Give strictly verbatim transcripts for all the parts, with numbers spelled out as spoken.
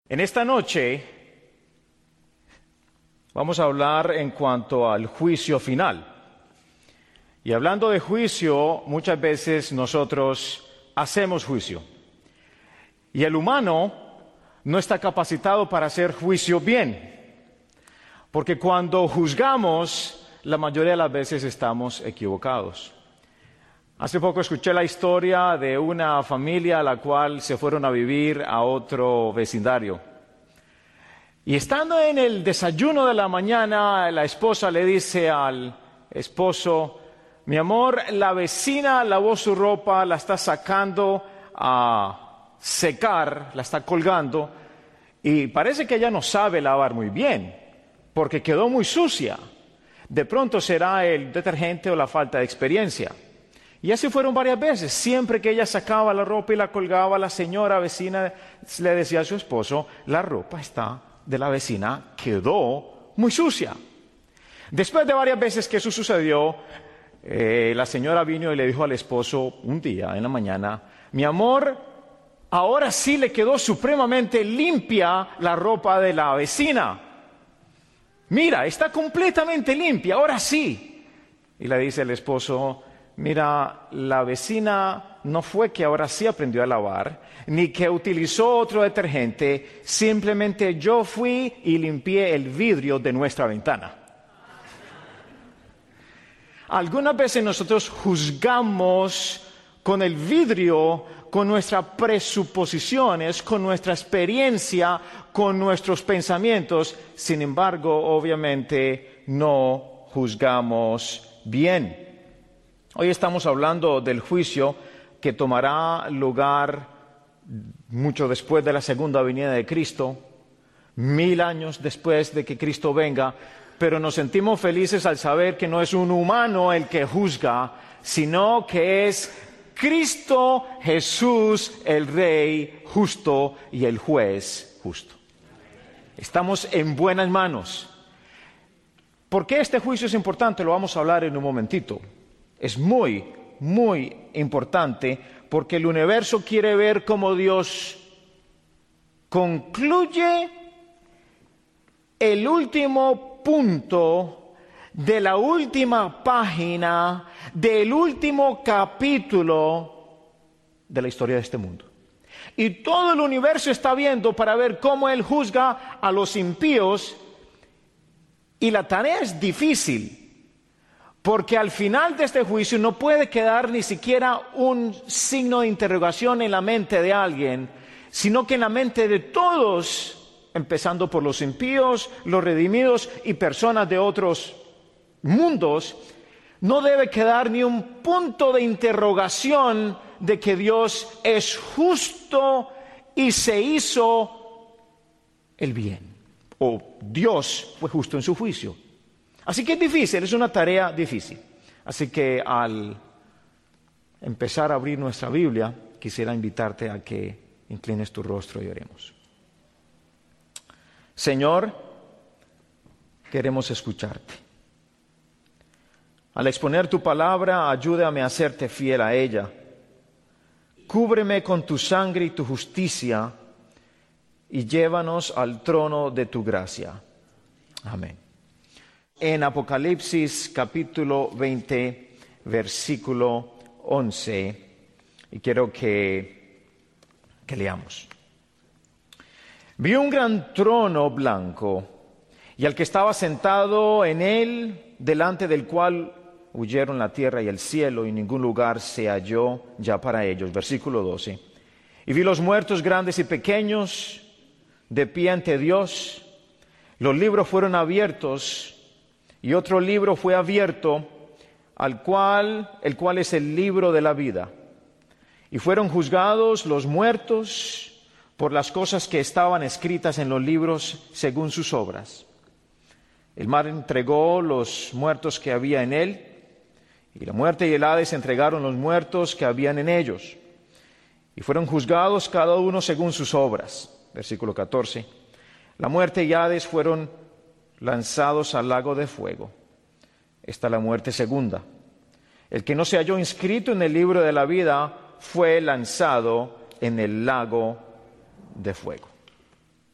En esta noche vamos a hablar en cuanto al juicio final. Y hablando de juicio, muchas veces nosotros hacemos juicio. Y el humano no está capacitado para hacer juicio bien. Porque cuando juzgamos, la mayoría de las veces estamos equivocados. Hace poco escuché la historia de una familia a la cual se fueron a vivir a otro vecindario. Y estando en el desayuno de la mañana, la esposa le dice al esposo: mi amor, la vecina lavó su ropa, la está sacando a secar, la está colgando, y parece que ella no sabe lavar muy bien, porque quedó muy sucia. De pronto será el detergente o la falta de experiencia. Y así fueron varias veces. Siempre que ella sacaba la ropa y la colgaba, la señora vecina le decía a su esposo: la ropa está de la vecina quedó muy sucia. Después de varias veces que eso sucedió, eh, la señora vino y le dijo al esposo un día en la mañana: mi amor, ahora sí le quedó supremamente limpia la ropa de la vecina. Mira, está completamente limpia, ahora sí. Y le dice el esposo: mira, la vecina no fue que ahora sí aprendió a lavar, ni que utilizó otro detergente, simplemente yo fui y limpié el vidrio de nuestra ventana. Algunas veces nosotros juzgamos con el vidrio, con nuestras presuposiciones, con nuestra experiencia, con nuestros pensamientos. Sin embargo, obviamente no juzgamos bien. Hoy estamos hablando del juicio que tomará lugar mucho después de la segunda venida de Cristo, mil años después de que Cristo venga, pero nos sentimos felices al saber que no es un humano el que juzga, sino que es Cristo Jesús, el Rey justo y el juez justo. Estamos en buenas manos. ¿Por qué este juicio es importante? Lo vamos a hablar en un momentito. Es muy, muy importante porque el universo quiere ver cómo Dios concluye el último punto de la última página del último capítulo de la historia de este mundo. Y todo el universo está viendo para ver cómo Él juzga a los impíos, y la tarea es difícil. Porque al final de este juicio no puede quedar ni siquiera un signo de interrogación en la mente de alguien, sino que en la mente de todos, empezando por los impíos, los redimidos y personas de otros mundos, no debe quedar ni un punto de interrogación de que Dios es justo y se hizo el bien, o Dios fue justo en su juicio. Así que es difícil, es una tarea difícil. Así que al empezar a abrir nuestra Biblia, quisiera invitarte a que inclines tu rostro y oremos. Señor, queremos escucharte. Al exponer tu palabra, ayúdame a hacerte fiel a ella. Cúbreme con tu sangre y tu justicia y llévanos al trono de tu gracia. Amén. En Apocalipsis capítulo veinte, versículo once, y quiero que, que leamos. Vi un gran trono blanco, y al que estaba sentado en él, delante del cual huyeron la tierra y el cielo, y ningún lugar se halló ya para ellos. Versículo doce. Y vi los muertos grandes y pequeños, de pie ante Dios. Los libros fueron abiertos, y otro libro fue abierto, al cual, el cual es el libro de la vida. Y fueron juzgados los muertos por las cosas que estaban escritas en los libros según sus obras. El mar entregó los muertos que había en él, y la muerte y el Hades entregaron los muertos que habían en ellos. Y fueron juzgados cada uno según sus obras. Versículo catorce. La muerte y Hades fueron lanzados al lago de fuego. Esta es la muerte segunda. El que no se halló inscrito en el libro de la vida fue lanzado en el lago de fuego.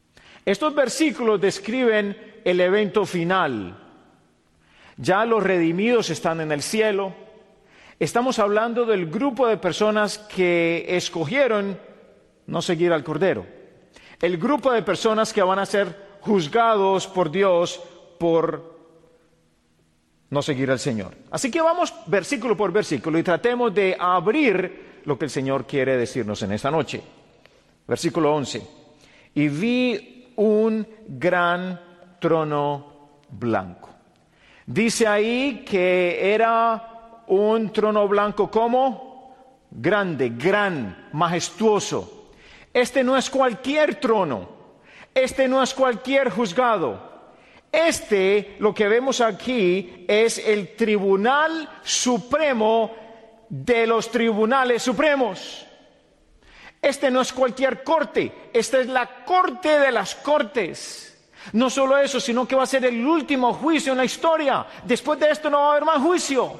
Estos versículos describen el evento final. Ya los redimidos están en el cielo. Estamos hablando del grupo de personas que escogieron no seguir al Cordero. El grupo de personas que van a ser juzgados por Dios por no seguir al Señor. Así que vamos versículo por versículo y tratemos de abrir lo que el Señor quiere decirnos en esta noche. Versículo once. Y vi un gran trono blanco. Dice ahí que era un trono blanco como grande, gran, majestuoso. Este no es cualquier trono. Este no es cualquier juzgado. Este, lo que vemos aquí, es el tribunal supremo de los tribunales supremos. Este no es cualquier corte, esta es la corte de las cortes. No solo eso, sino que va a ser el último juicio en la historia. Después de esto no va a haber más juicio.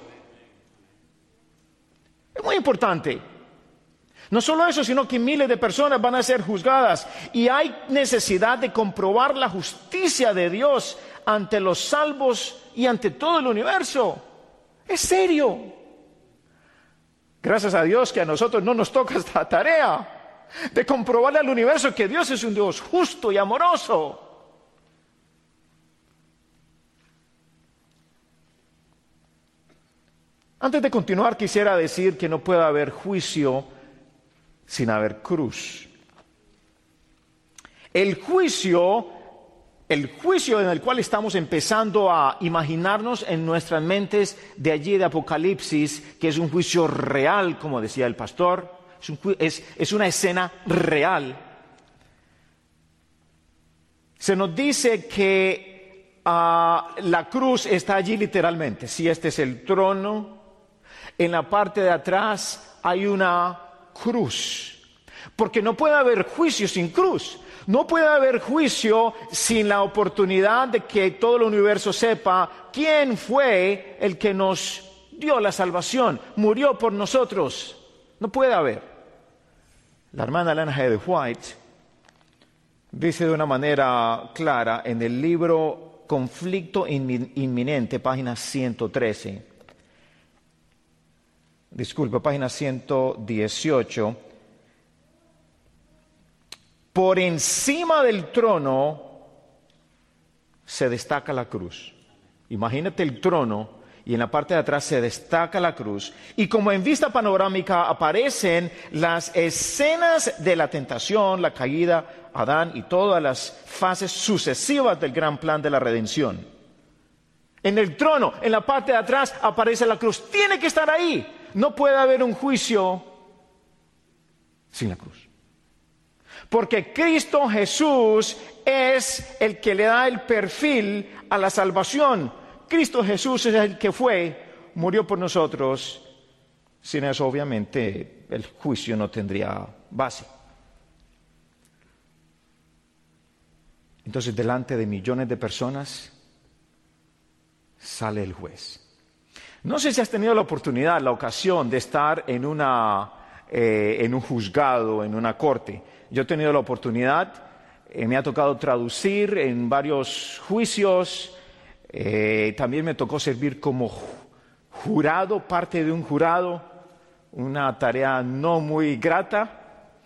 Es muy importante. No solo eso, sino que miles de personas van a ser juzgadas y hay necesidad de comprobar la justicia de Dios ante los salvos y ante todo el universo. Es serio. Gracias a Dios que a nosotros no nos toca esta tarea de comprobarle al universo que Dios es un Dios justo y amoroso. Antes de continuar, quisiera decir que no puede haber juicio sin haber cruz. El juicio, el juicio en el cual estamos empezando a imaginarnos en nuestras mentes de allí de Apocalipsis, que es un juicio real, como decía el pastor, es, un, es, es una escena real. Se nos dice que uh, la cruz está allí literalmente. Si este es el trono, en la parte de atrás hay una cruz, porque no puede haber juicio sin cruz, no puede haber juicio sin la oportunidad de que todo el universo sepa quién fue el que nos dio la salvación, murió por nosotros. No puede haber. La hermana Ellen G. White dice de una manera clara en el libro Conflicto Inminente, página ciento trece. Disculpe, página ciento dieciocho. Por encima del trono se destaca la cruz. Imagínate el trono y en la parte de atrás se destaca la cruz. Y como en vista panorámica aparecen las escenas de la tentación, la caída, Adán y todas las fases sucesivas del gran plan de la redención. En el trono, en la parte de atrás aparece la cruz. Tiene que estar ahí. No puede haber un juicio sin la cruz. Porque Cristo Jesús es el que le da el perfil a la salvación. Cristo Jesús es el que fue, murió por nosotros. Sin eso, obviamente, el juicio no tendría base. Entonces, delante de millones de personas, sale el juez. No sé si has tenido la oportunidad, la ocasión de estar en, una, eh, en un juzgado, en una corte. Yo he tenido la oportunidad, eh, me ha tocado traducir en varios juicios, eh, también me tocó servir como jurado, parte de un jurado, una tarea no muy grata.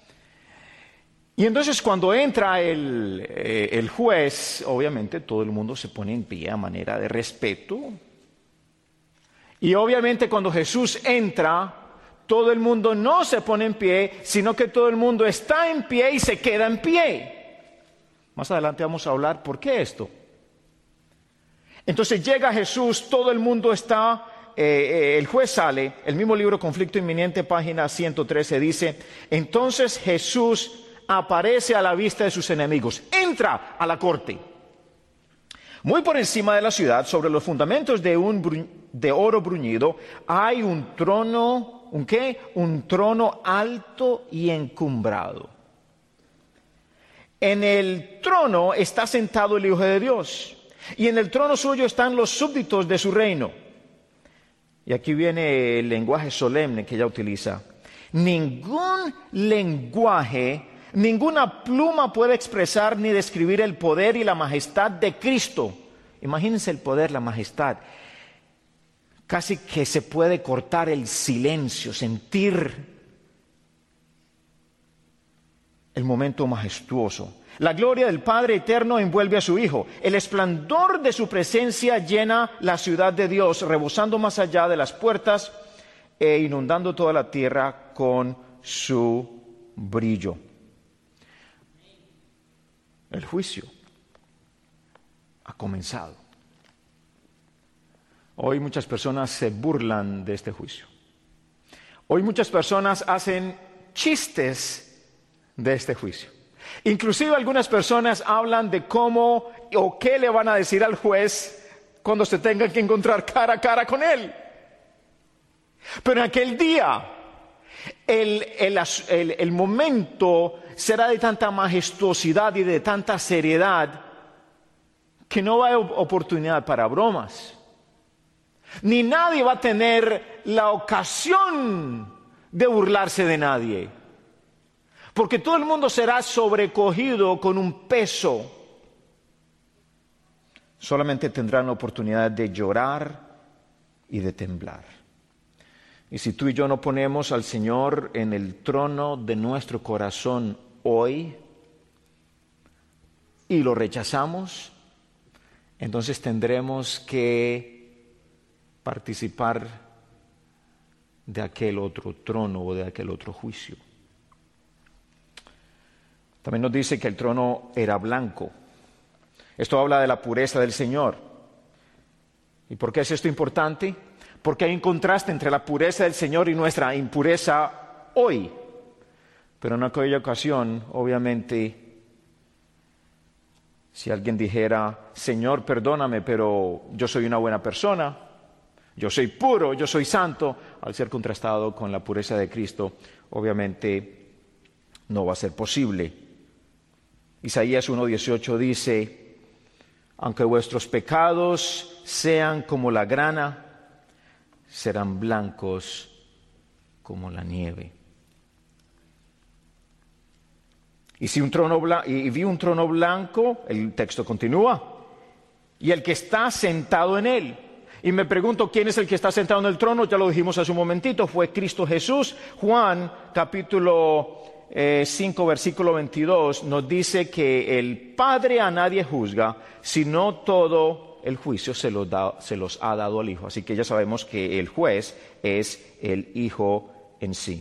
Y entonces cuando entra el, eh, el juez, obviamente todo el mundo se pone en pie a manera de respeto. Y obviamente cuando Jesús entra, todo el mundo no se pone en pie, sino que todo el mundo está en pie y se queda en pie. Más adelante vamos a hablar por qué esto. Entonces llega Jesús, todo el mundo está, eh, eh, el juez sale, el mismo libro Conflicto Inminente, página ciento trece, dice, entonces Jesús aparece a la vista de sus enemigos, entra a la corte. Muy por encima de la ciudad, sobre los fundamentos de un bru- de oro bruñido, hay un trono, ¿un qué? Un trono alto y encumbrado. En el trono está sentado el Hijo de Dios, y en el trono suyo están los súbditos de su reino. Y aquí viene el lenguaje solemne que ella utiliza. Ningún lenguaje Ninguna pluma puede expresar ni describir el poder y la majestad de Cristo. Imagínense el poder, la majestad. Casi que se puede cortar el silencio, sentir el momento majestuoso. La gloria del Padre eterno envuelve a su Hijo. El esplendor de su presencia llena la ciudad de Dios, rebosando más allá de las puertas e inundando toda la tierra con su brillo. El juicio ha comenzado. Hoy muchas personas se burlan de este juicio. Hoy muchas personas hacen chistes de este juicio. Inclusive algunas personas hablan de cómo o qué le van a decir al juez cuando se tengan que encontrar cara a cara con él. Pero en aquel día, el, el, el, el momento será de tanta majestuosidad y de tanta seriedad que no va a haber oportunidad para bromas. Ni nadie va a tener la ocasión de burlarse de nadie. Porque todo el mundo será sobrecogido con un peso. Solamente tendrán la oportunidad de llorar y de temblar. Y si tú y yo no ponemos al Señor en el trono de nuestro corazón hoy y lo rechazamos, entonces tendremos que participar de aquel otro trono o de aquel otro juicio. También nos dice que el trono era blanco. Esto habla de la pureza del Señor. ¿Y por qué es esto importante? Porque hay un contraste entre la pureza del Señor y nuestra impureza hoy. Pero en aquella ocasión, obviamente, si alguien dijera, Señor, perdóname, pero yo soy una buena persona, yo soy puro, yo soy santo, al ser contrastado con la pureza de Cristo, obviamente no va a ser posible. Isaías uno dieciocho dice, aunque vuestros pecados sean como la grana, serán blancos como la nieve. Y, si un trono bla- y vi un trono blanco, el texto continúa, y el que está sentado en él. Y me pregunto, ¿quién es el que está sentado en el trono? Ya lo dijimos hace un momentito, fue Cristo Jesús. Juan, capítulo eh, cinco, versículo veintidós, nos dice que el Padre a nadie juzga, sino todo el juicio se los, da, se los ha dado al Hijo. Así que ya sabemos que el juez es el Hijo en sí.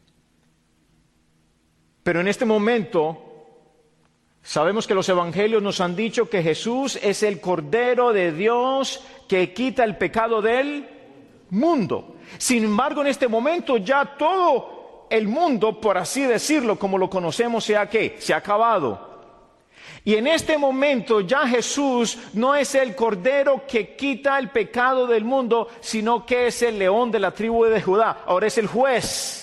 Pero en este momento sabemos que los evangelios nos han dicho que Jesús es el Cordero de Dios que quita el pecado del mundo. Sin embargo, en este momento ya todo el mundo, por así decirlo, como lo conocemos, se ha, ¿qué? Se ha acabado. Y en este momento ya Jesús no es el Cordero que quita el pecado del mundo, sino que es el león de la tribu de Judá. Ahora es el juez.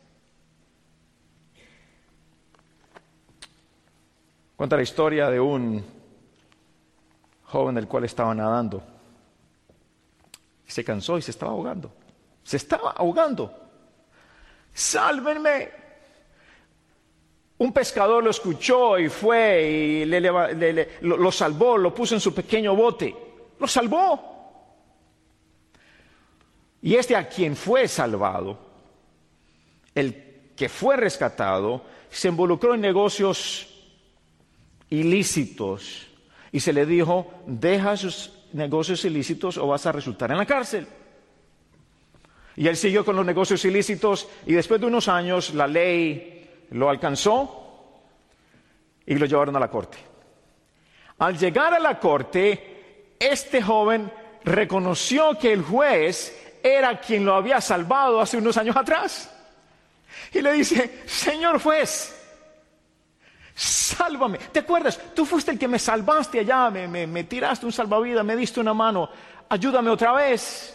Cuenta la historia de un joven del cual estaba nadando. Se cansó y se estaba ahogando. Se estaba ahogando. ¡Sálvenme! Un pescador lo escuchó y fue y le, le, le, lo, lo salvó, lo puso en su pequeño bote. ¡Lo salvó! Y este a quien fue salvado, el que fue rescatado, se involucró en negocios ilícitos y se le dijo, deja sus negocios ilícitos o vas a resultar en la cárcel. Y él siguió con los negocios ilícitos y después de unos años la ley lo alcanzó y lo llevaron a la corte. Al llegar a la corte, este joven reconoció que el juez era quien lo había salvado hace unos años atrás. Y le dice, señor juez, sálvame. ¿Te acuerdas? Tú fuiste el que me salvaste allá, me, me, me tiraste un salvavidas, me diste una mano. Ayúdame otra vez.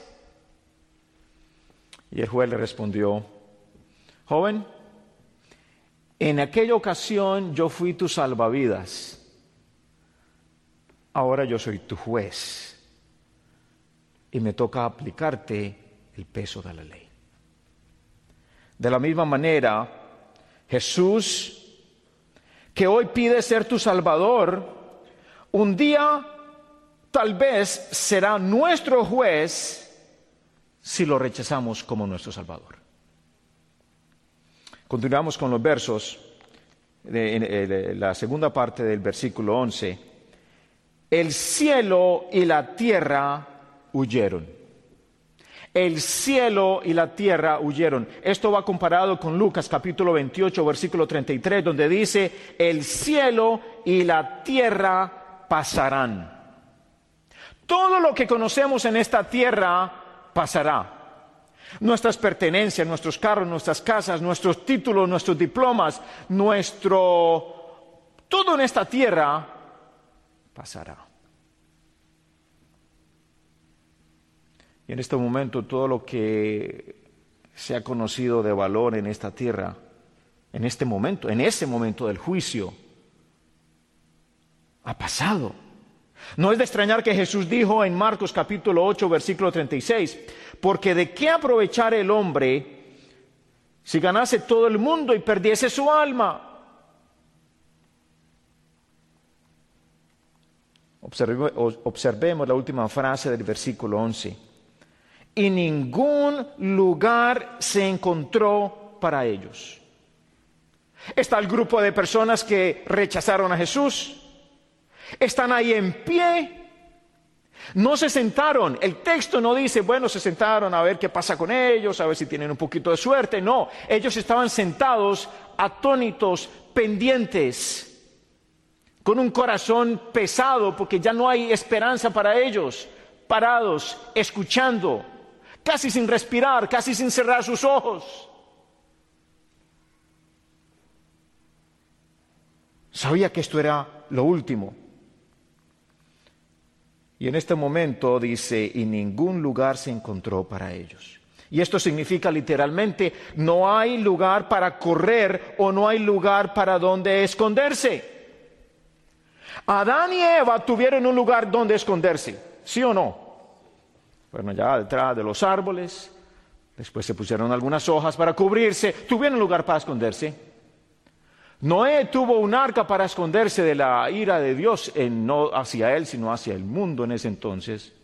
Y el juez le respondió, joven, en aquella ocasión yo fui tu salvavidas. Ahora yo soy tu juez. Y me toca aplicarte el peso de la ley. De la misma manera, Jesús que hoy pide ser tu Salvador, un día tal vez será nuestro juez si lo rechazamos como nuestro Salvador. Continuamos con los versos de, de, de la segunda parte del versículo once. El cielo y la tierra huyeron. El cielo y la tierra huyeron. Esto va comparado con Lucas capítulo veintiocho, versículo treinta y tres, donde dice, el cielo y la tierra pasarán. Todo lo que conocemos en esta tierra pasará. Nuestras pertenencias, nuestros carros, nuestras casas, nuestros títulos, nuestros diplomas, nuestro... todo en esta tierra pasará. Y en este momento todo lo que se ha conocido de valor en esta tierra, en este momento, en ese momento del juicio, ha pasado. No es de extrañar que Jesús dijo en Marcos capítulo ocho, versículo treinta y seis, porque de qué aprovechar el hombre si ganase todo el mundo y perdiese su alma. Observe, observemos la última frase del versículo once. Y ningún lugar se encontró para ellos. Está el grupo de personas que rechazaron a Jesús. Están ahí en pie. No se sentaron. El texto no dice, bueno, se sentaron a ver qué pasa con ellos, a ver si tienen un poquito de suerte. No, ellos estaban sentados, atónitos, pendientes, con un corazón pesado porque ya no hay esperanza para ellos, parados, escuchando, casi sin respirar, casi sin cerrar sus ojos. Sabía que esto era lo último. Y en este momento dice, y ningún lugar se encontró para ellos. Y esto significa literalmente, no hay lugar para correr o no hay lugar para donde esconderse. Adán y Eva tuvieron un lugar donde esconderse, ¿sí o no? Bueno, ya detrás de los árboles, después se pusieron algunas hojas para cubrirse, tuvieron un lugar para esconderse. Noé tuvo un arca para esconderse de la ira de Dios, en, no hacia él, sino hacia el mundo en ese entonces.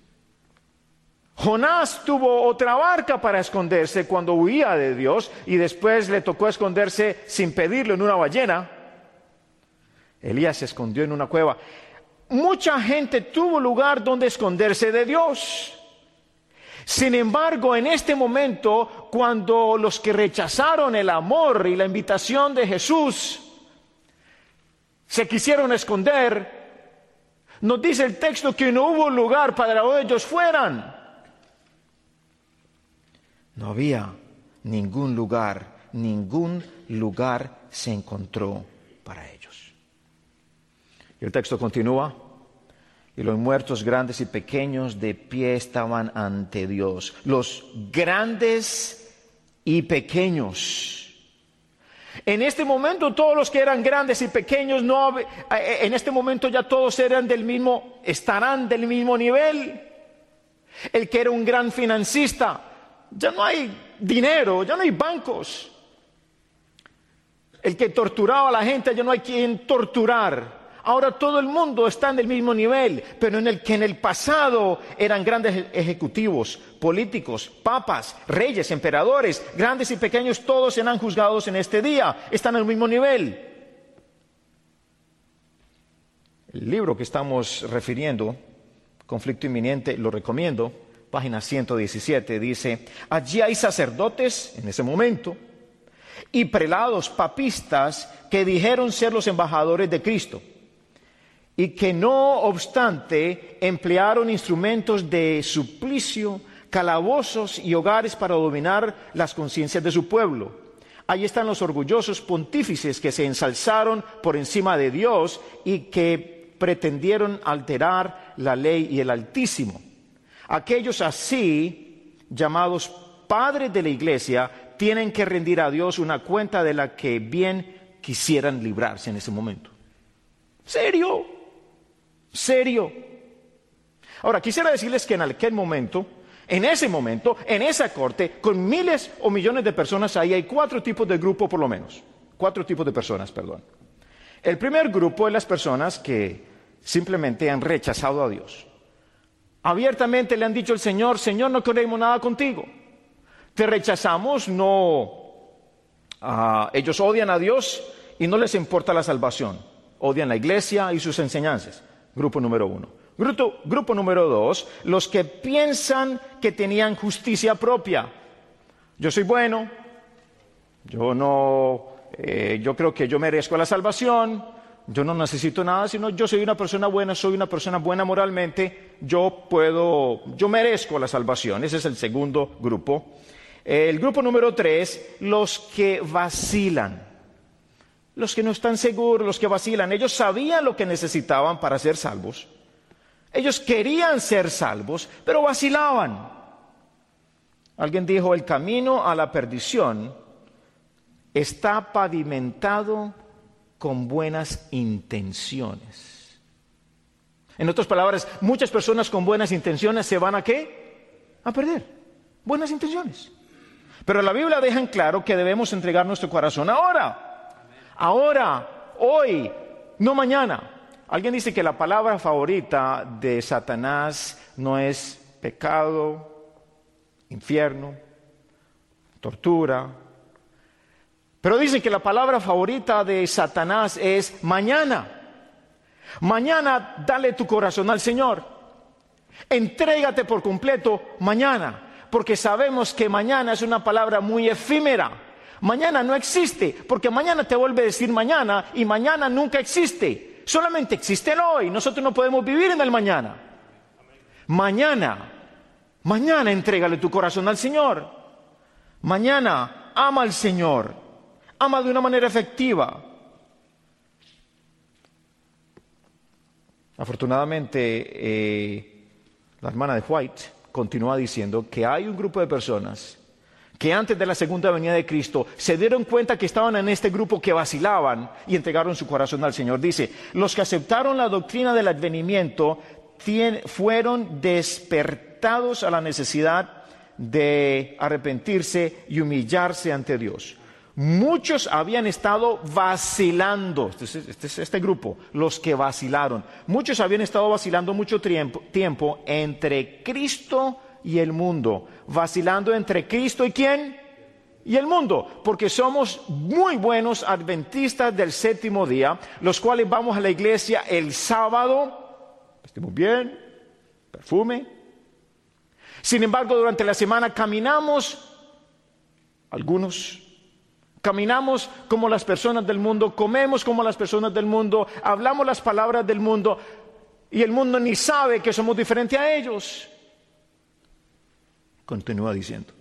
Jonás tuvo otra barca para esconderse cuando huía de Dios y después le tocó esconderse sin pedirlo en una ballena. Elías se escondió en una cueva. Mucha gente tuvo lugar donde esconderse de Dios. Sin embargo, en este momento, cuando los que rechazaron el amor y la invitación de Jesús se quisieron esconder, nos dice el texto que no hubo lugar para donde ellos fueran. No había ningún lugar, ningún lugar se encontró para ellos. Y el texto continúa. Y los muertos grandes y pequeños de pie estaban ante Dios. Los grandes y pequeños. En este momento todos los que eran grandes y pequeños, no, en este momento ya todos eran del mismo, estarán del mismo nivel. El que era un gran financista, ya no hay dinero, ya no hay bancos. El que torturaba a la gente, ya no hay quien torturar. Ahora todo el mundo está en el mismo nivel, pero en el que en el pasado eran grandes ejecutivos, políticos, papas, reyes, emperadores, grandes y pequeños, todos serán juzgados en este día, están en el mismo nivel. El libro que estamos refiriendo, Conflicto Inminente, lo recomiendo, página ciento diecisiete, dice, allí hay sacerdotes, en ese momento, y prelados papistas que dijeron ser los embajadores de Cristo, y que no obstante emplearon instrumentos de suplicio, calabozos y hogares para dominar las conciencias de su pueblo. Ahí están los orgullosos pontífices que se ensalzaron por encima de Dios y que pretendieron alterar la ley y el Altísimo. Aquellos así, llamados padres de la Iglesia, tienen que rendir a Dios una cuenta de la que bien quisieran librarse en ese momento. ¿Serio? Serio. Ahora, quisiera decirles que en aquel momento, en ese momento, en esa corte, con miles o millones de personas ahí, hay cuatro tipos de grupo por lo menos. Cuatro tipos de personas, perdón. El primer grupo es las personas que simplemente han rechazado a Dios. Abiertamente le han dicho al Señor: Señor, no queremos nada contigo. Te rechazamos, no. Uh, ellos odian a Dios y no les importa la salvación. Odian la iglesia y sus enseñanzas. Grupo número uno. Grupo, grupo número dos, los que piensan que tenían justicia propia. Yo soy bueno, yo no, eh, yo creo que yo merezco la salvación, yo no necesito nada, sino yo soy una persona buena, soy una persona buena moralmente, yo puedo, yo merezco la salvación. Ese es el segundo grupo. El grupo número tres, los que vacilan, los que no están seguros, los que vacilan. Ellos sabían lo que necesitaban para ser salvos. Ellos querían ser salvos, pero vacilaban. Alguien dijo: el camino a la perdición está pavimentado con buenas intenciones. En otras palabras, muchas personas con buenas intenciones se van a ¿qué? A perder. Buenas intenciones. Pero la Biblia deja en claro que debemos entregar nuestro corazón ahora. Ahora, hoy, no mañana. Alguien dice que la palabra favorita de Satanás no es pecado, infierno, tortura. Pero dicen que la palabra favorita de Satanás es mañana. Mañana dale tu corazón al Señor. Entrégate por completo mañana, porque sabemos que mañana es una palabra muy efímera. Mañana no existe, porque mañana te vuelve a decir mañana y mañana nunca existe. Solamente existe el hoy. Nosotros no podemos vivir en el mañana. Mañana, mañana entrégale tu corazón al Señor. Mañana ama al Señor. Ama de una manera efectiva. Afortunadamente, eh, la hermana de White continúa diciendo que hay un grupo de personas que antes de la segunda venida de Cristo se dieron cuenta que estaban en este grupo que vacilaban y entregaron su corazón al Señor. Dice: los que aceptaron la doctrina del advenimiento tien, fueron despertados a la necesidad de arrepentirse y humillarse ante Dios. Muchos habían estado vacilando, este es, este es este grupo, los que vacilaron. Muchos habían estado vacilando mucho tiempo, tiempo entre Cristo y el mundo. Vacilando entre Cristo y ¿quién? Y el mundo. Porque somos muy buenos adventistas del séptimo día, los cuales vamos a la iglesia el sábado, vestimos bien, perfume. Sin embargo, durante la semana caminamos, algunos caminamos como las personas del mundo, comemos como las personas del mundo, hablamos las palabras del mundo, y el mundo ni sabe que somos diferentes a ellos. Continúa diciendo.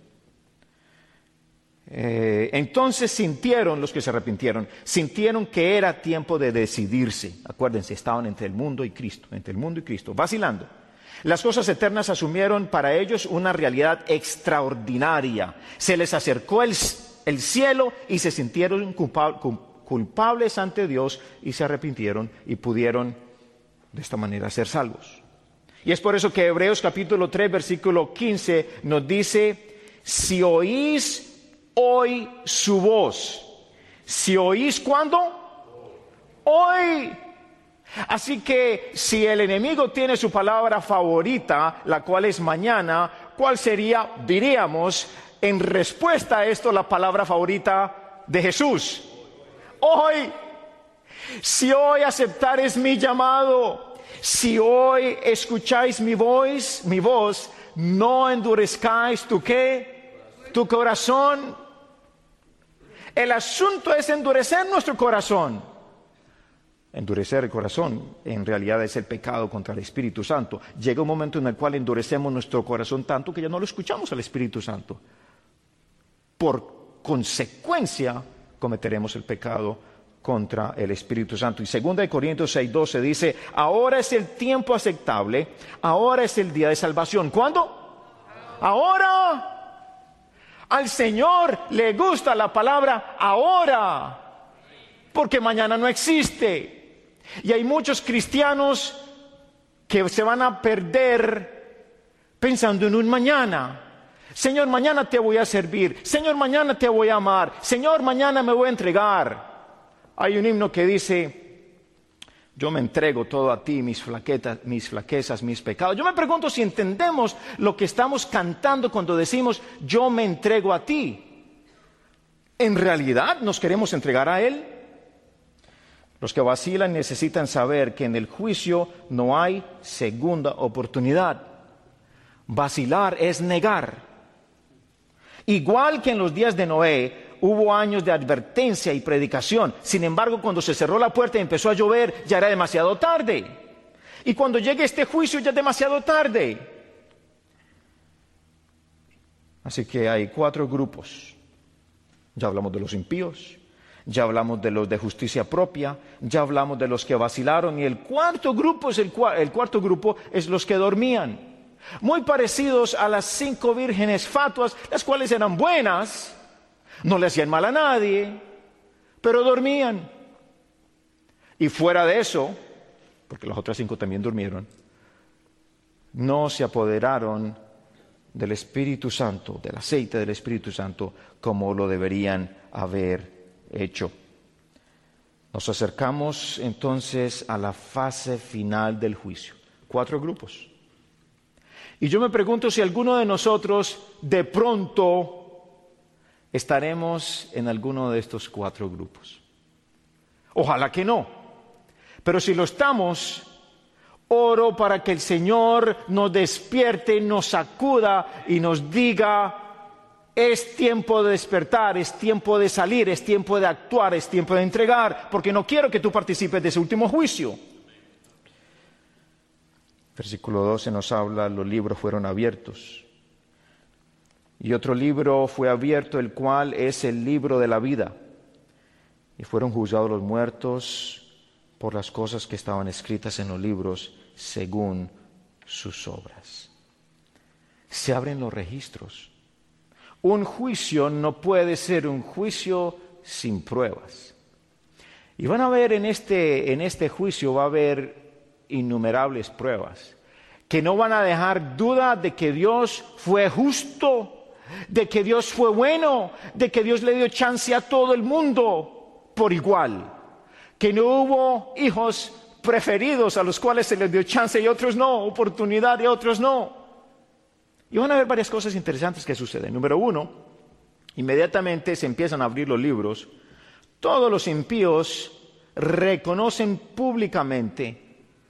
Eh, entonces sintieron, los que se arrepintieron, sintieron que era tiempo de decidirse. Acuérdense, estaban entre el mundo y Cristo, entre el mundo y Cristo, vacilando. Las cosas eternas asumieron para ellos una realidad extraordinaria. Se les acercó el, el cielo y se sintieron culpa, culpables ante Dios y se arrepintieron y pudieron de esta manera ser salvos. Y es por eso que Hebreos capítulo tres, versículo quince nos dice: si oís hoy su voz. Si oís, ¿cuándo? Hoy. Así que si el enemigo tiene su palabra favorita, la cual es mañana, ¿cuál sería, diríamos, en respuesta a esto, la palabra favorita de Jesús? Hoy. Si hoy aceptares mi llamado, si hoy escucháis mi voz, mi voz, no endurezcáis tu qué, tu corazón. El asunto es endurecer nuestro corazón. Endurecer el corazón en realidad es el pecado contra el Espíritu Santo. Llega un momento en el cual endurecemos nuestro corazón tanto que ya no lo escuchamos al Espíritu Santo. Por consecuencia, cometeremos el pecado contra el Espíritu Santo. Y segunda de Corintios seis doce dice: ahora es el tiempo aceptable, ahora es el día de salvación. ¿Cuándo? Ahora. Al Señor le gusta la palabra ahora, porque mañana no existe. Y hay muchos cristianos que se van a perder pensando en un mañana. Señor, mañana te voy a servir. Señor, mañana te voy a amar. Señor, mañana me voy a entregar. Hay un himno que dice: Yo me entrego todo a ti, mis flaquetas, mis flaquezas, mis pecados. Yo me pregunto si entendemos lo que estamos cantando cuando decimos, yo me entrego a ti. ¿En realidad nos queremos entregar a Él? Los que vacilan necesitan saber que en el juicio no hay segunda oportunidad. Vacilar es negar. Igual que en los días de Noé, hubo años de advertencia y predicación. Sin embargo, cuando se cerró la puerta y empezó a llover, ya era demasiado tarde. Y cuando llegue este juicio, ya es demasiado tarde. Así que hay cuatro grupos. Ya hablamos de los impíos, ya hablamos de los de justicia propia, ya hablamos de los que vacilaron, y el cuarto grupo es el, el cuarto grupo es los que dormían. Muy parecidos a las cinco vírgenes fatuas, las cuales eran buenas, no le hacían mal a nadie, pero dormían. Y fuera de eso, porque las otras cinco también durmieron, no se apoderaron del Espíritu Santo, del aceite del Espíritu Santo, como lo deberían haber hecho. Nos acercamos entonces a la fase final del juicio. Cuatro grupos. Y yo me pregunto si alguno de nosotros de pronto estaremos en alguno de estos cuatro grupos. Ojalá que no. Pero si lo estamos, oro para que el Señor nos despierte, nos sacuda y nos diga, es tiempo de despertar, es tiempo de salir, es tiempo de actuar, es tiempo de entregar, porque no quiero que tú participes de ese último juicio. Versículo doce nos habla, los libros fueron abiertos. Y otro libro fue abierto, el cual es el libro de la vida. Y fueron juzgados los muertos por las cosas que estaban escritas en los libros según sus obras. Se abren los registros. Un juicio no puede ser un juicio sin pruebas. Y van a ver en este, en este juicio va a haber innumerables pruebas que no van a dejar duda de que Dios fue justo, de que Dios fue bueno, de que Dios le dio chance a todo el mundo por igual, que no hubo hijos preferidos a los cuales se les dio chance y otros no, oportunidad y otros no. Y van a ver varias cosas interesantes que suceden. Número uno, inmediatamente se empiezan a abrir los libros, todos los impíos reconocen públicamente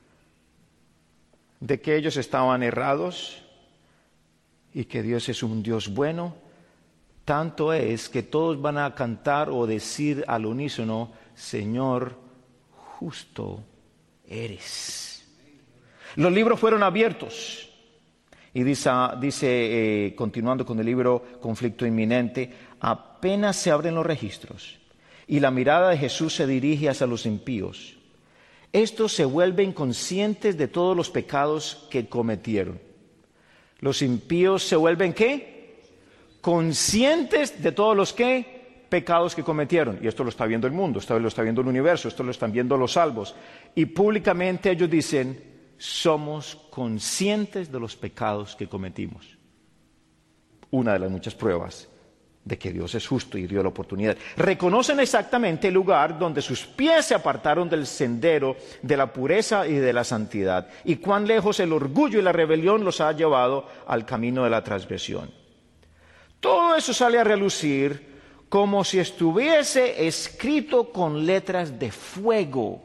de que ellos estaban errados y que Dios es un Dios bueno. Tanto es que todos van a cantar o decir al unísono, Señor, justo eres. Los libros fueron abiertos. Y dice, dice eh, continuando con el libro Conflicto Inminente, apenas se abren los registros y la mirada de Jesús se dirige hacia los impíos. Estos se vuelven conscientes de todos los pecados que cometieron. Los impíos se vuelven ¿qué? Conscientes de todos los ¿qué? Pecados que cometieron. Y esto lo está viendo el mundo, esto lo está viendo el universo, esto lo están viendo los salvos. Y públicamente ellos dicen, somos conscientes de los pecados que cometimos. Una de las muchas pruebas de que Dios es justo y dio la oportunidad. Reconocen exactamente el lugar donde sus pies se apartaron del sendero de la pureza y de la santidad, y cuán lejos el orgullo y la rebelión los ha llevado al camino de la transgresión. Todo eso sale a relucir como si estuviese escrito con letras de fuego.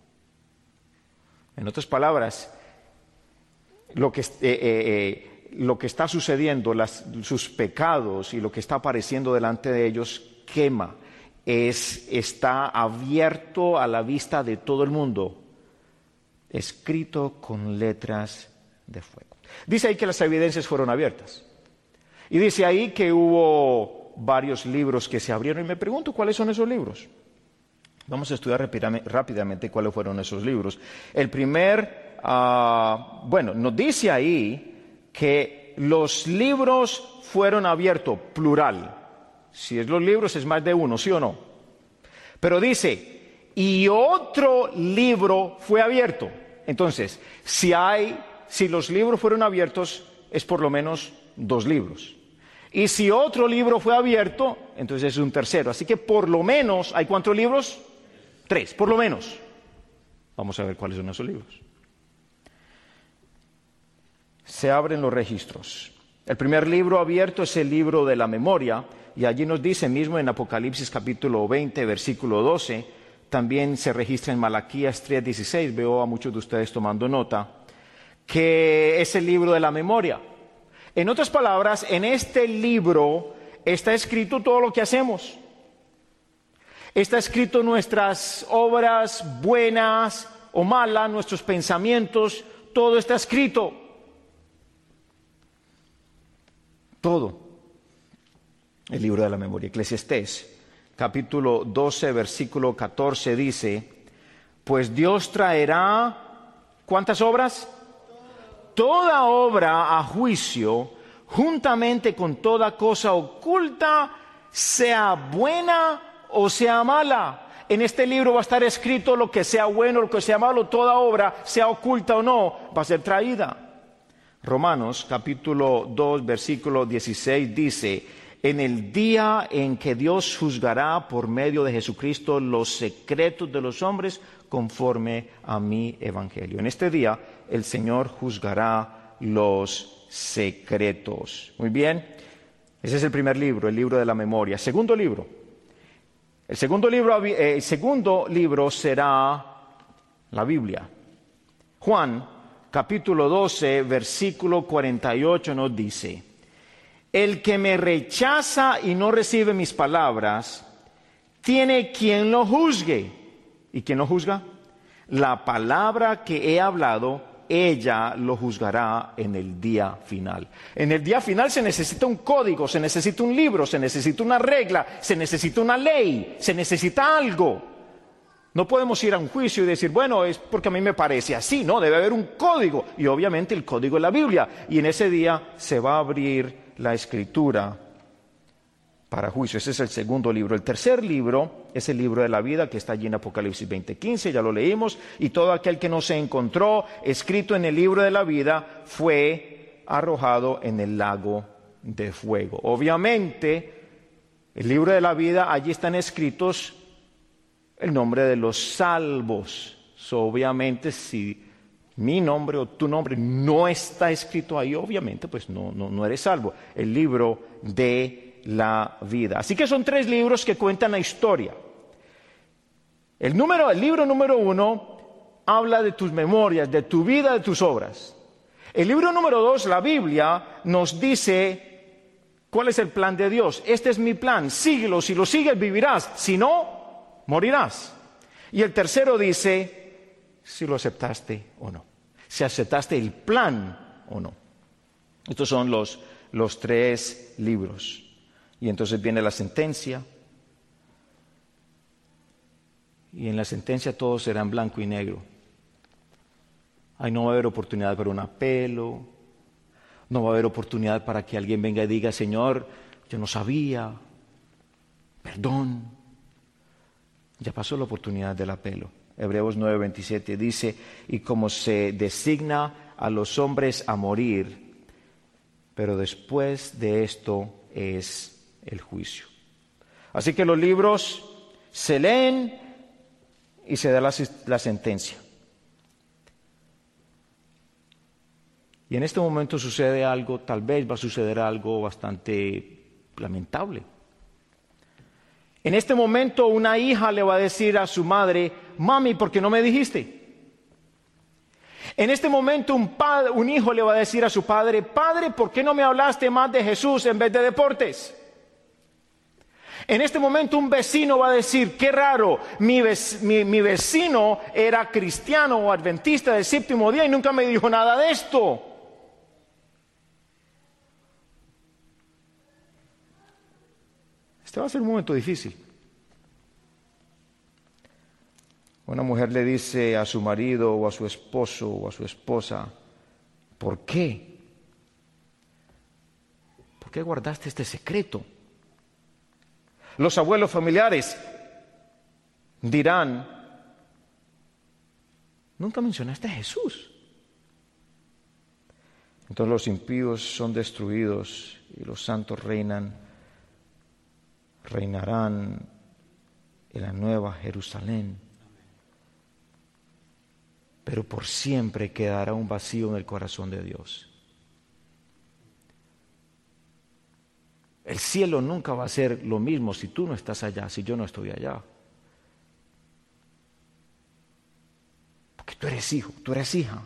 En otras palabras, lo que, eh, eh, eh, lo que está sucediendo, las, sus pecados y lo que está apareciendo delante de ellos quema, es, está abierto a la vista de todo el mundo, escrito con letras de fuego. Dice ahí que las evidencias fueron abiertas. Y dice ahí que hubo varios libros que se abrieron, y me pregunto cuáles son esos libros. Vamos a estudiar rápidamente cuáles fueron esos libros. El primer, uh, bueno, nos dice ahí que los libros fueron abiertos, plural. Si es los libros es más de uno, ¿sí o no? Pero dice, y otro libro fue abierto. Entonces, si hay, si los libros fueron abiertos, es por lo menos dos libros. Y si otro libro fue abierto, entonces es un tercero. Así que por lo menos, ¿hay cuántos libros? Tres, por lo menos. Vamos a ver cuáles son esos libros. Se abren los registros. El primer libro abierto es el libro de la memoria, y allí nos dice mismo en Apocalipsis capítulo veinte, versículo doce, también se registra en Malaquías tres dieciséis, veo a muchos de ustedes tomando nota, que es el libro de la memoria. En otras palabras, en este libro está escrito todo lo que hacemos. Está escrito nuestras obras buenas o malas, nuestros pensamientos, todo está escrito. Todo. El libro de la memoria. Eclesiastés, capítulo doce, versículo catorce dice, pues Dios traerá, ¿cuántas obras? Toda obra a juicio, juntamente con toda cosa oculta, sea buena o sea mala. En este libro va a estar escrito lo que sea bueno, lo que sea malo, toda obra, sea oculta o no, va a ser traída. Romanos capítulo dos, versículo dieciséis dice, en el día en que Dios juzgará por medio de Jesucristo los secretos de los hombres conforme a mi evangelio. En este día el Señor juzgará los secretos. Muy bien, ese es el primer libro, el libro de la memoria. Segundo libro. El segundo libro, eh, el segundo libro será la Biblia. Juan, capítulo doce, versículo cuarenta y ocho nos dice, el que me rechaza y no recibe mis palabras, tiene quien lo juzgue. ¿Y quién lo juzga? La palabra que he hablado, ella lo juzgará en el día final. En el día final se necesita un código, se necesita un libro, se necesita una regla, se necesita una ley, se necesita algo. No podemos ir a un juicio y decir, bueno, es porque a mí me parece así. No, debe haber un código. Y obviamente el código es la Biblia. Y en ese día se va a abrir la Escritura para juicio. Ese es el segundo libro. El tercer libro es el libro de la vida, que está allí en Apocalipsis veinte quince, ya lo leímos. Y todo aquel que no se encontró escrito en el libro de la vida fue arrojado en el lago de fuego. Obviamente, el libro de la vida, allí están escritos el nombre de los salvos. So, obviamente, si mi nombre o tu nombre no está escrito ahí, obviamente, pues no, no, no eres salvo. El libro de la vida. Así que son tres libros que cuentan la historia. El, número, el libro número uno habla de tus memorias, de tu vida, de tus obras. El libro número dos, la Biblia, nos dice cuál es el plan de Dios. Este es mi plan, síguelo, si lo sigues vivirás, si no, morirás. Y el tercero dice si lo aceptaste o no, si aceptaste el plan o no. Estos son los, los tres libros. Y entonces viene la sentencia. Y en la sentencia todo será en blanco y negro. Ahí no va a haber oportunidad para un apelo. No va a haber oportunidad para que alguien venga y diga, Señor, yo no sabía. Perdón. Ya pasó la oportunidad del apelo. Hebreos nueve veintisiete dice, y como se designa a los hombres a morir, pero después de esto es el juicio. Así que los libros se leen y se da la, la sentencia. Y en este momento sucede algo, tal vez va a suceder algo bastante lamentable. En este momento una hija le va a decir a su madre, mami, ¿por qué no me dijiste? En este momento un, padre, un hijo le va a decir a su padre, padre, ¿por qué no me hablaste más de Jesús en vez de deportes? En este momento un vecino va a decir, qué raro, mi, vec- mi, mi vecino era cristiano o adventista del séptimo día y nunca me dijo nada de esto. Este va a ser un momento difícil. Una mujer le dice a su marido o a su esposo o a su esposa, ¿por qué? ¿Por qué guardaste este secreto? Los abuelos familiares dirán, nunca mencionaste a Jesús. Entonces los impíos son destruidos y los santos reinan, reinarán en la nueva Jerusalén. pero por siempre quedará un vacío en el corazón de Dios. El cielo nunca va a ser lo mismo si tú no estás allá, si yo no estoy allá. Porque tú eres hijo, tú eres hija.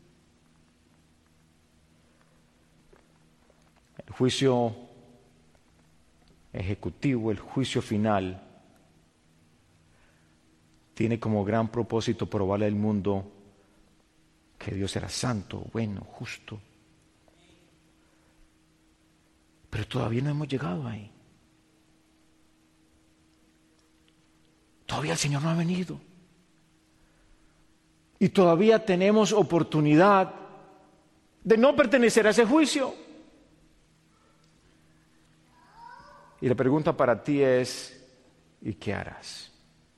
El juicio ejecutivo, el juicio final, tiene como gran propósito probarle al mundo que Dios era santo, bueno, justo. Pero todavía no hemos llegado ahí. Todavía el Señor no ha venido. Y todavía tenemos oportunidad de no pertenecer a ese juicio. Y la pregunta para ti es, ¿y qué harás?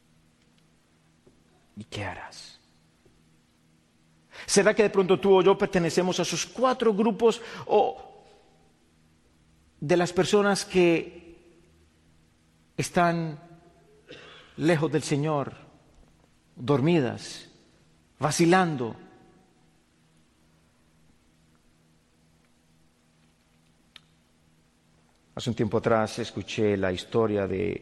¿Y qué harás? ¿Será que de pronto tú o yo pertenecemos a esos cuatro grupos o de las personas que están lejos del Señor, dormidas, vacilando? Hace un tiempo atrás escuché la historia de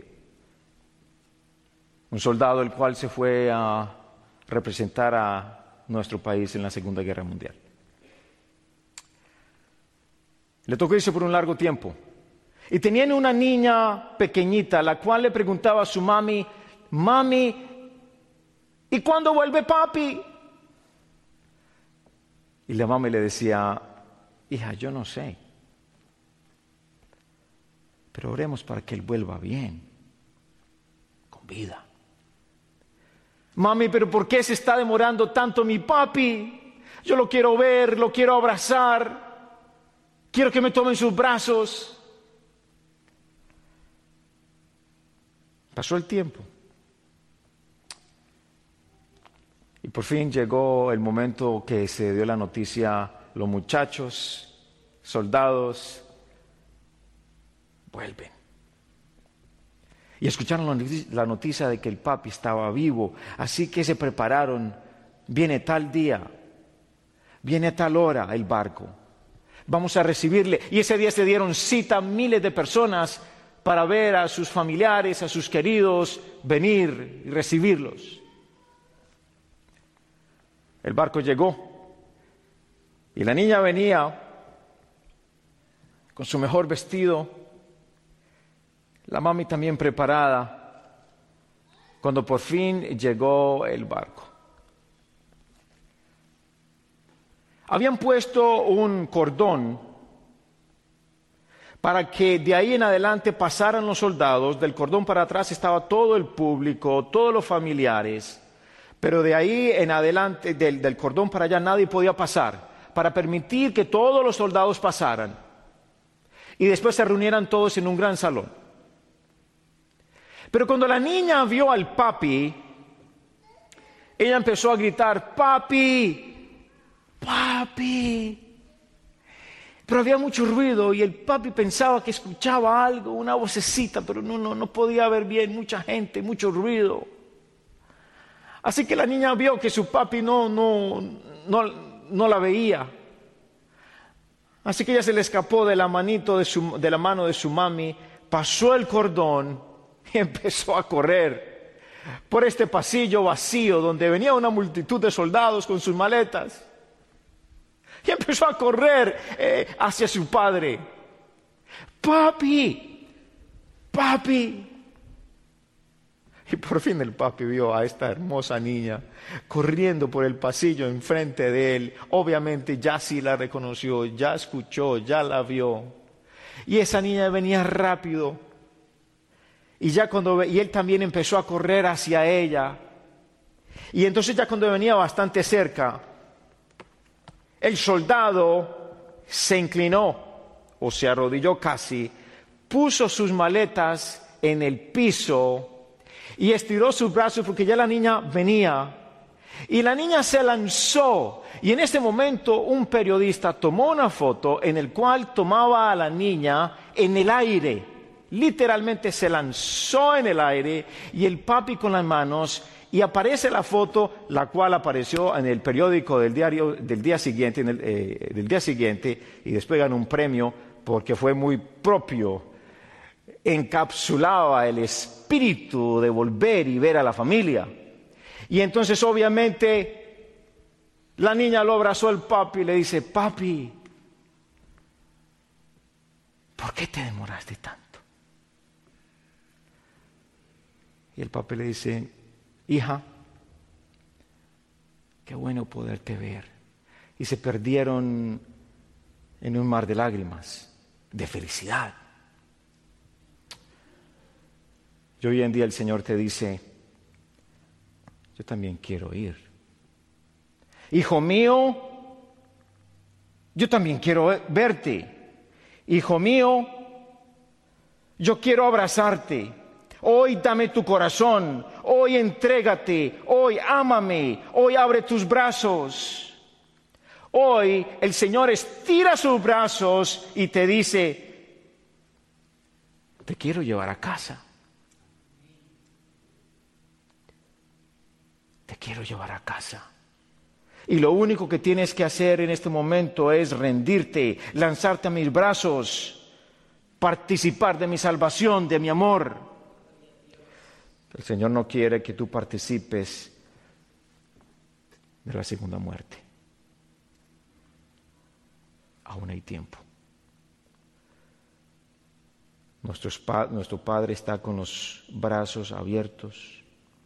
un soldado el cual se fue a representar a nuestro país en la Segunda Guerra Mundial. Le tocó irse por un largo tiempo. Y tenían una niña pequeñita, la cual le preguntaba a su mami, mami, ¿y cuándo vuelve papi? Y la mami le decía, hija, yo no sé, pero oremos para que él vuelva bien, con vida. Mami, pero ¿por qué se está demorando tanto mi papi? Yo lo quiero ver, lo quiero abrazar. Quiero que me tome en sus brazos. Pasó el tiempo. Y por fin llegó el momento que se dio la noticia, los muchachos, soldados, vuelven. Y escucharon la noticia de que el papi estaba vivo, así que se prepararon, viene tal día, viene a tal hora el barco. Vamos a recibirle. Y ese día se dieron cita miles de personas para ver a sus familiares, a sus queridos, venir y recibirlos. El barco llegó y la niña venía con su mejor vestido, la mami también preparada, cuando por fin llegó el barco. Habían puesto un cordón para que de ahí en adelante pasaran los soldados. Del cordón para atrás estaba todo el público, todos los familiares, pero de ahí en adelante, del, del cordón para allá, nadie podía pasar, para permitir que todos los soldados pasaran y después se reunieran todos en un gran salón. Pero cuando la niña vio al papi, ella empezó a gritar, papi, papi. Pero había mucho ruido y el papi pensaba que escuchaba algo, una vocecita, pero no, no, no podía ver bien, mucha gente, mucho ruido. Así que la niña vio que su papi no, no, no, no la veía. Así que ella se le escapó de la manito de, su, de la mano de su mami, pasó el cordón y empezó a correr por este pasillo vacío donde venía una multitud de soldados con sus maletas. Y empezó a correr eh, hacia su padre. ¡Papi! ¡Papi! Y por fin el papi vio a esta hermosa niña corriendo por el pasillo enfrente de él. Obviamente ya sí la reconoció, ya escuchó, ya la vio. Y esa niña venía rápido. Y ya cuando y él también empezó a correr hacia ella. Y entonces ya cuando venía bastante cerca, el soldado se inclinó o se arrodilló casi, puso sus maletas en el piso y estiró sus brazos porque ya la niña venía. Y la niña se lanzó y en ese momento un periodista tomó una foto en el cual tomaba a la niña en el aire. Literalmente se lanzó en el aire y el papi con las manos y aparece la foto, la cual apareció en el periódico del diario del día siguiente, en el, eh, del día siguiente, y después ganó un premio porque fue muy propio, encapsulaba el espíritu de volver y ver a la familia. Y entonces obviamente la niña lo abrazó al papi y le dice: papi, ¿por qué te demoraste tanto? Y el papi le dice: hija, qué bueno poderte ver. Y se perdieron en un mar de lágrimas, de felicidad. Y hoy en día el Señor te dice: yo también quiero ir. Hijo mío, yo también quiero verte. Hijo mío, yo quiero abrazarte. Hoy dame tu corazón, hoy entrégate, hoy ámame, hoy abre tus brazos. Hoy el Señor estira sus brazos y te dice: te quiero llevar a casa. Te quiero llevar a casa. Y lo único que tienes que hacer en este momento es rendirte, lanzarte a mis brazos, participar de mi salvación, de mi amor. El Señor no quiere que tú participes de la segunda muerte. Aún hay tiempo. Nuestros pa- nuestro Padre está con los brazos abiertos.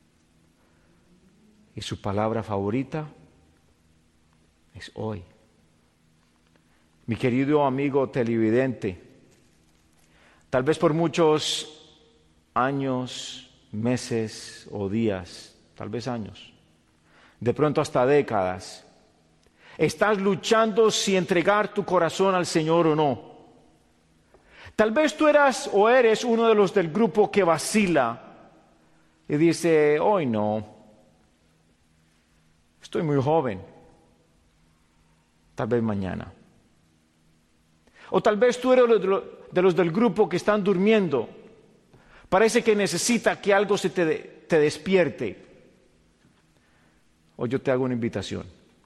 Y su palabra favorita es hoy. Mi querido amigo televidente, tal vez por muchos años, meses o días, tal vez años, de pronto hasta décadas, estás luchando si entregar tu corazón al Señor o no. Tal vez tú eras o eres uno de los del grupo que vacila y dice: hoy no, estoy muy joven, tal vez mañana. O tal vez tú eres de los del grupo que están durmiendo. Parece que necesita que algo se te, te despierte. Hoy yo te hago una invitación.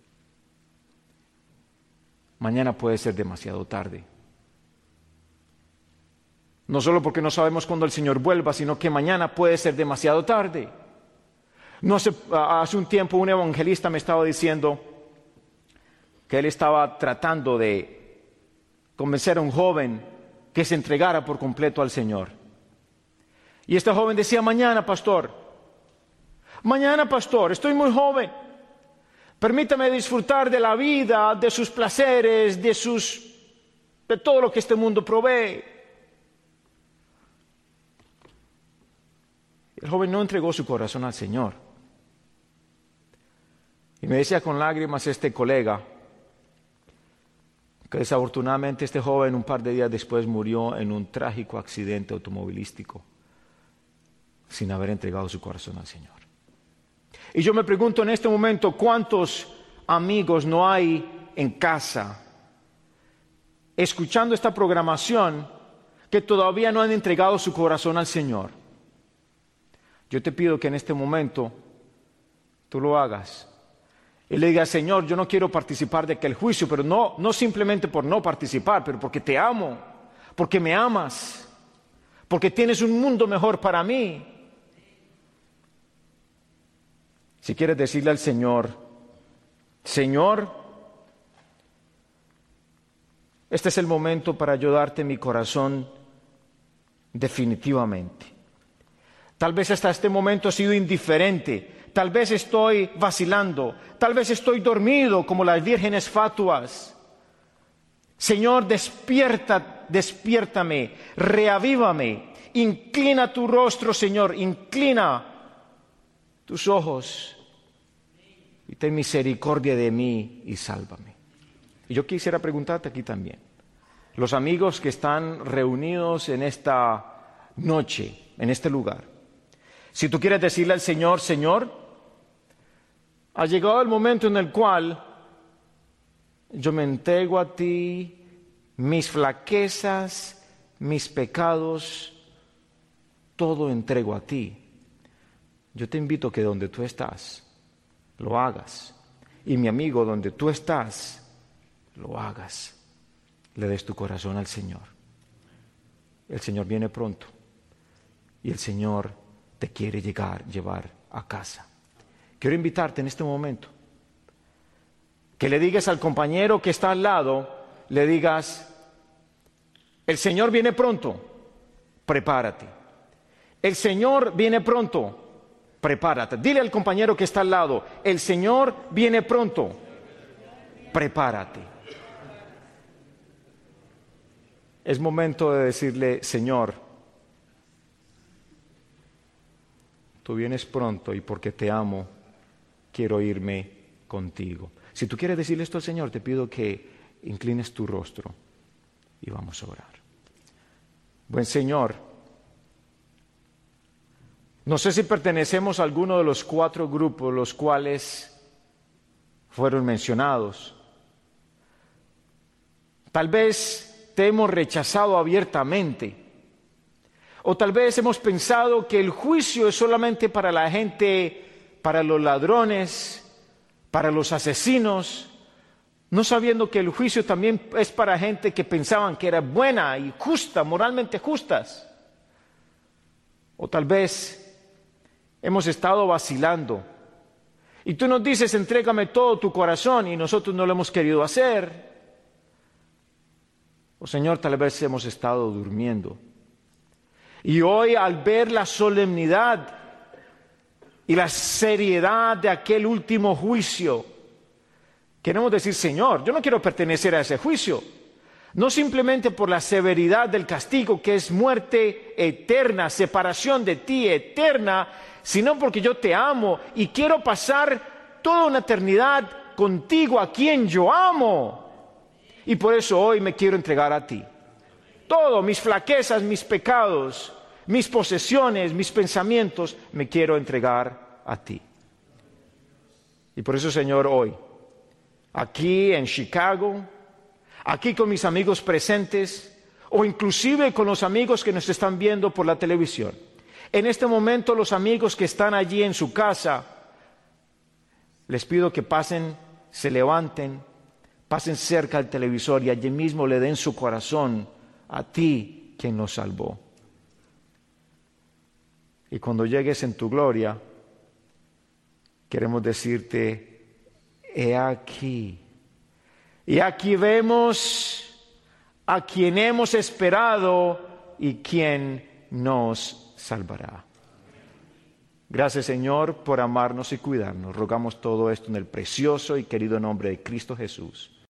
Mañana puede ser demasiado tarde. No solo porque no sabemos cuándo el Señor vuelva, sino que mañana puede ser demasiado tarde. No sé, hace un tiempo un evangelista me estaba diciendo que él estaba tratando de convencer a un joven que se entregara por completo al Señor. Y este joven decía: mañana, pastor, mañana, pastor, estoy muy joven. Permítame disfrutar de la vida, de sus placeres, de sus, de todo lo que este mundo provee. El joven no entregó su corazón al Señor. Y me decía con lágrimas este colega que desafortunadamente este joven un par de días después murió en un trágico accidente automovilístico, sin haber entregado su corazón al Señor. Y yo me pregunto en este momento: ¿cuántos amigos no hay en casa escuchando esta programación que todavía no han entregado su corazón al Señor? Yo te pido que en este momento tú lo hagas y le digas: Señor, yo no quiero participar de aquel juicio, pero no, no simplemente por no participar, pero porque te amo, porque me amas, porque tienes un mundo mejor para mí. Si quieres decirle al Señor: Señor, este es el momento para yo darte mi corazón definitivamente. Tal vez hasta este momento he sido indiferente, tal vez estoy vacilando, tal vez estoy dormido como las vírgenes fatuas. Señor, despierta, despiértame, reavívame, inclina tu rostro, Señor, inclina tus ojos y ten misericordia de mí y sálvame. Y yo quisiera preguntarte aquí también, los amigos que están reunidos en esta noche, en este lugar, si tú quieres decirle al Señor: Señor, ha llegado el momento en el cual yo me entrego a ti, mis flaquezas, mis pecados, todo entrego a ti. yo te invito a que donde tú estás, lo hagas. Y mi amigo, donde tú estás, lo hagas. Le des tu corazón al Señor. El Señor viene pronto. Y el Señor te quiere llegar, llevar a casa. Quiero invitarte en este momento que le digas al compañero que está al lado, le digas, el Señor viene pronto, prepárate. El Señor viene pronto, prepárate. Dile al compañero que está al lado, el Señor viene pronto, prepárate. Es momento de decirle, Señor, tú vienes pronto y porque te amo, quiero irme contigo. Si tú quieres decirle esto al Señor, te pido que inclines tu rostro y vamos a orar. Buen Señor, no sé si pertenecemos a alguno de los cuatro grupos los cuales fueron mencionados. Tal vez te hemos rechazado abiertamente. O tal vez hemos pensado que el juicio es solamente para la gente, para los ladrones, para los asesinos, no sabiendo que el juicio también es para gente que pensaban que era buena y justa, moralmente justas. O tal vez hemos estado vacilando y tú nos dices, entrégame todo tu corazón y nosotros no lo hemos querido hacer. O Señor, tal vez hemos estado durmiendo. Y hoy, al ver la solemnidad y la seriedad de aquel último juicio, queremos decir, Señor, yo no quiero pertenecer a ese juicio. No simplemente por la severidad del castigo, que es muerte eterna, separación de ti eterna, sino porque yo te amo y quiero pasar toda una eternidad contigo, a quien yo amo. Y por eso hoy me quiero entregar a ti. Todo, mis flaquezas, mis pecados, mis posesiones, mis pensamientos, me quiero entregar a ti. Y por eso, Señor, hoy, aquí en Chicago, aquí con mis amigos presentes, o inclusive con los amigos que nos están viendo por la televisión, en este momento los amigos que están allí en su casa, les pido que pasen, se levanten, pasen cerca al televisor y allí mismo le den su corazón a ti, quien nos salvó. Y cuando llegues en tu gloria, queremos decirte, he aquí, y aquí vemos a quien hemos esperado y quien nos salvará. Gracias, Señor, por amarnos y cuidarnos. Rogamos todo esto en el precioso y querido nombre de Cristo Jesús.